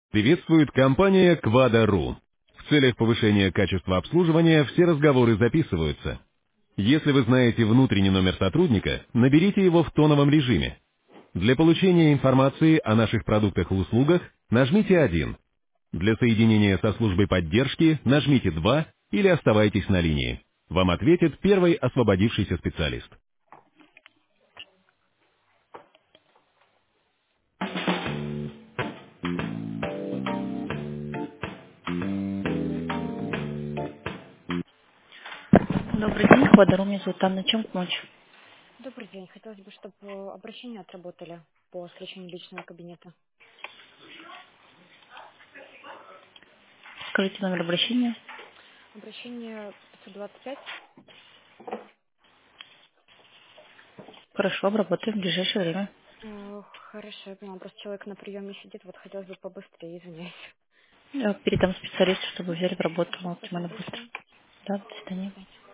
Приветствует компания Quada.ru. В целях повышения качества обслуживания все разговоры записываются. Если вы знаете внутренний номер сотрудника, наберите его в тоновом режиме. Для получения информации о наших продуктах и услугах нажмите 1. Для соединения со службой поддержки нажмите 2 или оставайтесь на линии. Вам ответит первый освободившийся специалист. Добрый день, Quada.ru, меня зовут Анна. Чем помочь? Добрый день. Хотелось бы, чтобы обращения отработали по случаю личного кабинета. Скажите номер обращения. Обращение 525. Хорошо, обработаем в ближайшее время. Хорошо, я поняла. Просто человек на приеме сидит, вот хотелось бы побыстрее, извиняюсь. Я передам специалисту, чтобы взяли в работу Спасибо максимально быстро. большое. Да, до свидания.